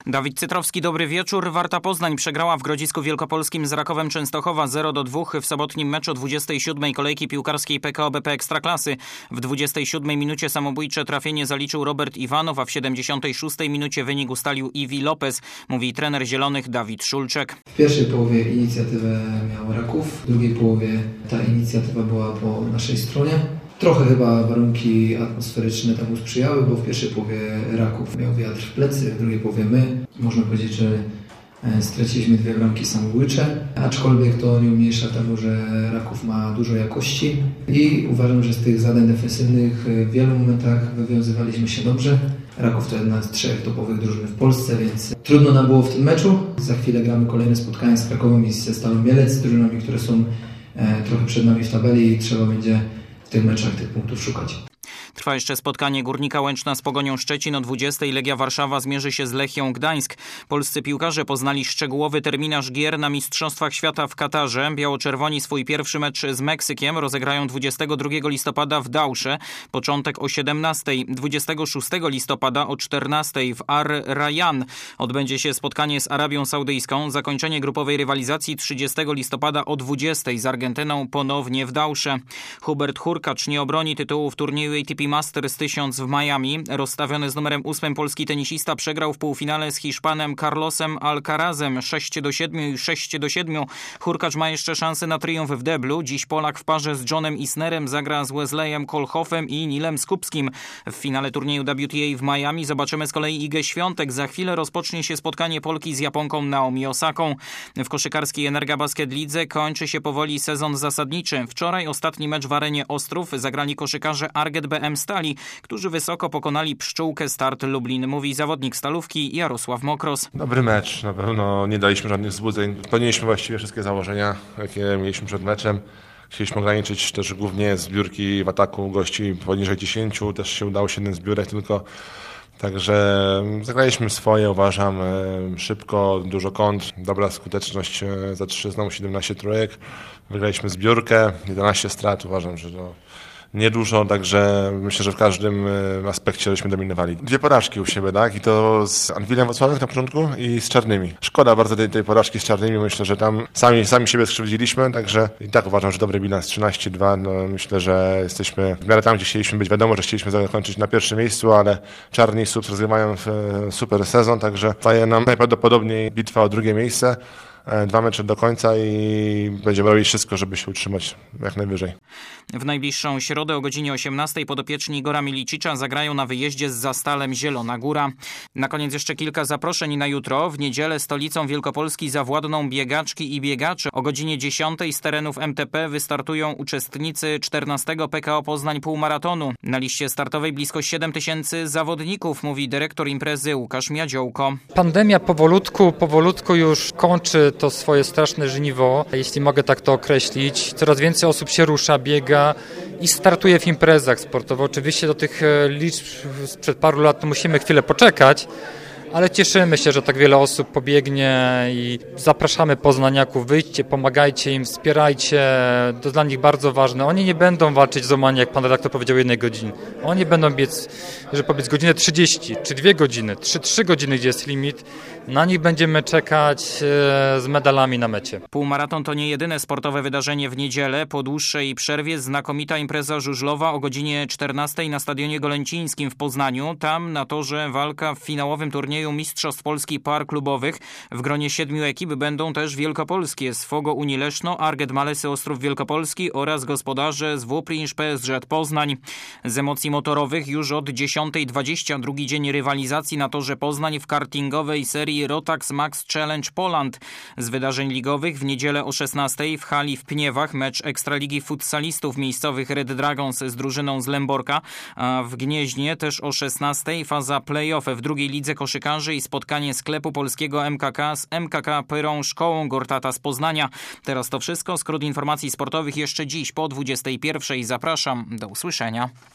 Dawid Cytrowski, dobry wieczór. Warta Poznań przegrała w Grodzisku Wielkopolskim z Rakowem Częstochowa 0-2 w sobotnim meczu 27. kolejki piłkarskiej PKO BP Ekstraklasy. W 27 minucie samobójcze trafienie zaliczył Robert Iwanow, a w 76 minucie wynik ustalił Iwi Lopez, mówi trener Zielonych Dawid Szulczek. W pierwszej połowie inicjatywę miał Raków, w drugiej połowie ta inicjatywa była po naszej stronie. Trochę chyba warunki atmosferyczne temu sprzyjały, bo w pierwszej połowie Raków miał wiatr w plecy, w drugiej połowie my. Można powiedzieć, że straciliśmy 2 bramki samobójcze, aczkolwiek to nie umniejsza temu, że Raków ma dużo jakości i uważam, że z tych zadań defensywnych w wielu momentach wywiązywaliśmy się dobrze. Raków to jedna z 3 topowych drużyn w Polsce, więc trudno nam było w tym meczu. Za chwilę gramy kolejne spotkania z Krakowem i ze Stalą Mielec, z drużynami, które są trochę przed nami w tabeli i trzeba będzie w tych meczach tych punktów szukać. Trwa jeszcze spotkanie Górnika Łęczna z Pogonią Szczecin o 20. Legia Warszawa zmierzy się z Lechią Gdańsk. Polscy piłkarze poznali szczegółowy terminarz gier na Mistrzostwach Świata w Katarze. Biało-czerwoni swój pierwszy mecz z Meksykiem rozegrają 22 listopada w Dausze. Początek o 17. 26 listopada o 14 w Ar Rayyan odbędzie się spotkanie z Arabią Saudyjską. Zakończenie grupowej rywalizacji 30 listopada o 20 z Argentyną ponownie w Dausze. Hubert Hurkacz nie obroni tytułu w turnieju ATP Masters 1000 w Miami. Rozstawiony z numerem 8 polski tenisista przegrał w półfinale z Hiszpanem Carlosem Alcarazem 6-7 i 6-7. Hurkacz ma jeszcze szansę na triumf w deblu. Dziś Polak w parze z Johnem Isnerem zagra z Wesleyem Kolhoffem i Nilem Skupskim. W finale turnieju WTA w Miami zobaczymy z kolei Igę Świątek. Za chwilę rozpocznie się spotkanie Polki z Japonką Naomi Osaką. W koszykarskiej Energabasket Lidze kończy się powoli sezon zasadniczy. Wczoraj ostatni mecz w Arenie Ostrów zagrali koszykarze Arget BM Stali, którzy wysoko pokonali Pszczółkę Start Lublin, mówi zawodnik Stalówki Jarosław Mokros. Dobry mecz, na pewno nie daliśmy żadnych wzbudzeń. Spełniliśmy właściwie wszystkie założenia, jakie mieliśmy przed meczem. Chcieliśmy ograniczyć też głównie zbiórki w ataku gości poniżej 10, też się udało 7 zbiórek tylko. Także zagraliśmy swoje, uważam, szybko, dużo kont, dobra skuteczność za 3, znowu 17 trójek. Wygraliśmy zbiórkę, 11 strat, uważam, że to niedużo, także myślę, że w każdym aspekcie żeśmy dominowali. 2 porażki u siebie, tak? I to z Anwilem Wrocławek na początku i z Czarnymi. Szkoda bardzo tej porażki z Czarnymi, myślę, że tam sami siebie skrzywdziliśmy, także i tak uważam, że dobry bilans 13-2. No, myślę, że jesteśmy w miarę tam, gdzie chcieliśmy być. Wiadomo, że chcieliśmy zakończyć na pierwszym miejscu, ale Czarni i Subs rozgrywają super sezon, także daje nam najprawdopodobniej bitwa o drugie miejsce. 2 mecze do końca i będziemy robić wszystko, żeby się utrzymać jak najwyżej. W najbliższą środę o godzinie 18 podopieczni Igora Milicicza zagrają na wyjeździe z Zastalem Zielona Góra. Na koniec jeszcze kilka zaproszeń na jutro. W niedzielę stolicą Wielkopolski zawładną biegaczki i biegacze. O godzinie 10 z terenów MTP wystartują uczestnicy 14 PKO Poznań półmaratonu. Na liście startowej blisko 7 000 zawodników, mówi dyrektor imprezy Łukasz Miadziołko. Pandemia powolutku już kończy to swoje straszne żniwo, jeśli mogę tak to określić. Coraz więcej osób się rusza, biega i startuje w imprezach sportowych. Oczywiście do tych liczb sprzed paru lat musimy chwilę poczekać, ale cieszymy się, że tak wiele osób pobiegnie i zapraszamy poznaniaków, wyjdźcie, pomagajcie im, wspierajcie, to dla nich bardzo ważne. Oni nie będą walczyć z łamanie, jak pan redaktor powiedział, 1 godziny. Oni będą biec, żeby pobiec godzinę 30, czy 2 godziny, 3 godziny, gdzie jest limit. Na nich będziemy czekać z medalami na mecie. Półmaraton to nie jedyne sportowe wydarzenie w niedzielę. Po dłuższej przerwie znakomita impreza żużlowa o godzinie 14 na Stadionie Golęcińskim w Poznaniu. Tam na torze walka w finałowym turnieju Mistrzostw Polski par klubowych. W gronie 7 ekip będą też wielkopolskie z Fogo Unii Leszno, Arget Malesy Ostrów Wielkopolski oraz gospodarze z WPRiNż PSŻ Poznań. Z emocji motorowych już od 10:20 drugi dzień rywalizacji na torze Poznań w kartingowej serii Rotax Max Challenge Poland. Z wydarzeń ligowych w niedzielę o 16 w hali w Pniewach mecz Ekstraligi futsalistów miejscowych Red Dragons z drużyną z Lęborka, a w Gnieźnie też o 16 faza play-off w drugiej lidze koszykarzy i spotkanie sklepu polskiego MKK z MKK Pyrą Szkołą Gortata z Poznania. Teraz to wszystko. Skrót informacji sportowych jeszcze dziś po 21:00. Zapraszam. Do usłyszenia.